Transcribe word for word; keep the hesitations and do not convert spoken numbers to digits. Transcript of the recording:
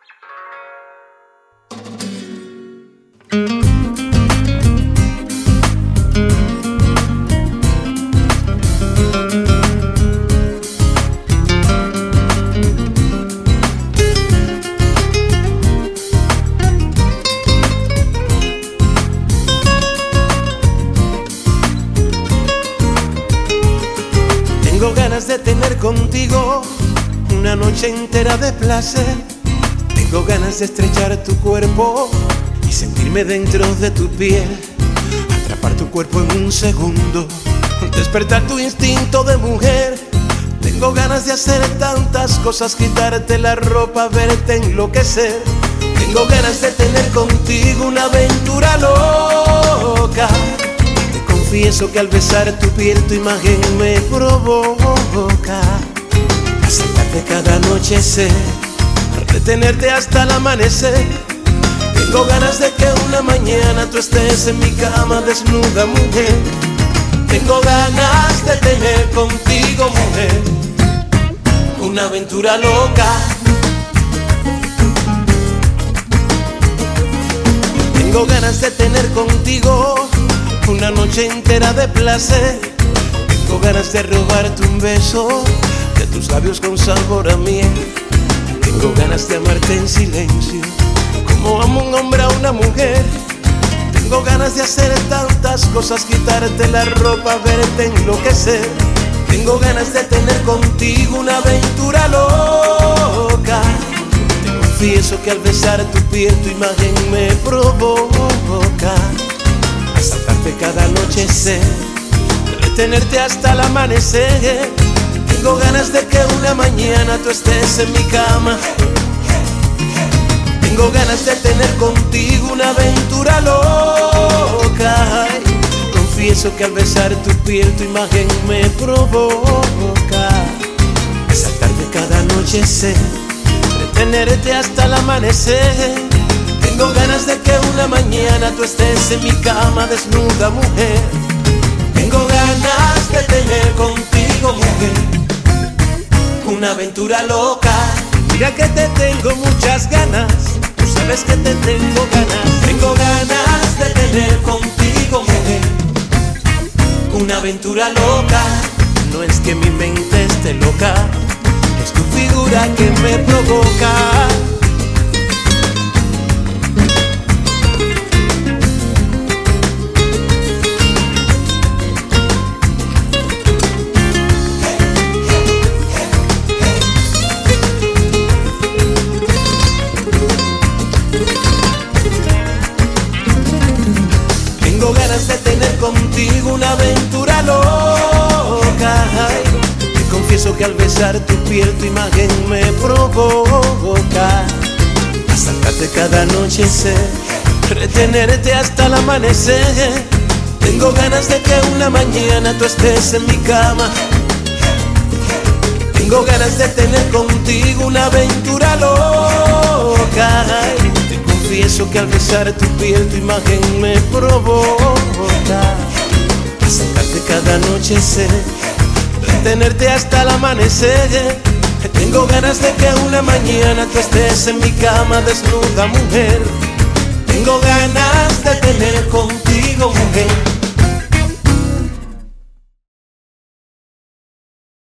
Tengo ganas de tener contigo una noche entera de placer. Tengo ganas de estrechar tu cuerpo y sentirme dentro de tu piel, atrapar tu cuerpo en un segundo, despertar tu instinto de mujer. Tengo ganas de hacer tantas cosas, quitarte la ropa, verte enloquecer. Tengo ganas de tener contigo una aventura loca. Confieso que al besar tu piel tu imagen me provoca. Acercarte cada anochecer, retenerte hasta el amanecer. Tengo ganas de que una mañana tú estés en mi cama desnuda, mujer. Tengo ganas de tener contigo, mujer, una aventura loca. Tengo ganas de tener contigo una noche entera de placer. Tengo ganas de robarte un beso de tus labios con sabor a miel. Tengo ganas de amarte en silencio, como ama un hombre a una mujer. Tengo ganas de hacer tantas cosas, quitarte la ropa, verte enloquecer. Tengo ganas de tener contigo una aventura loca. Te confieso que al besar tu piel tu imagen me provoca. Asaltarte cada anochecer, retenerte hasta el amanecer. Tengo ganas de que una mañana tú estés en mi cama. Tengo ganas de tener contigo una aventura loca. Ay, confieso que al besar tu piel tu imagen me provoca. Asaltarte cada anochecer, retenerte hasta el amanecer. Tengo ganas de que una mañana tú estés en mi cama desnuda, mujer. Tengo ganas de tener contigo, mujer, una aventura loca. Mira que te tengo muchas ganas, tú sabes que te tengo ganas. Tengo ganas de tener contigo, mujer, una aventura loca. No es que mi mente esté loca, es tu figura que me provoca. Tengo ganas de tener contigo una aventura loca. Ay, te confieso que al besar tu piel tu imagen me provoca. Asaltarte cada anochecer, retenerte hasta el amanecer. Tengo ganas de que una mañana tú estés en mi cama. Tengo ganas de tener contigo una aventura loca. Ay, te confieso que al besar tu piel tu imagen me provoca. Acercarte cada anochecer, retenerte hasta el amanecer. Tengo ganas de que una mañana tú estés en mi cama desnuda, mujer. Tengo ganas de tener contigo, mujer,